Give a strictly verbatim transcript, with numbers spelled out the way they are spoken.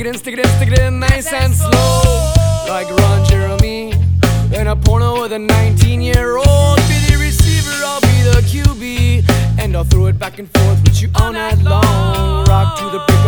stick it in, stick it in, stick it in, nice and slow, like Ron Jeremy in a porno with a nineteen-year-old. Be the receiver, I'll be the Q B, and I'll throw it back and forth with you all night long. Rock to the beat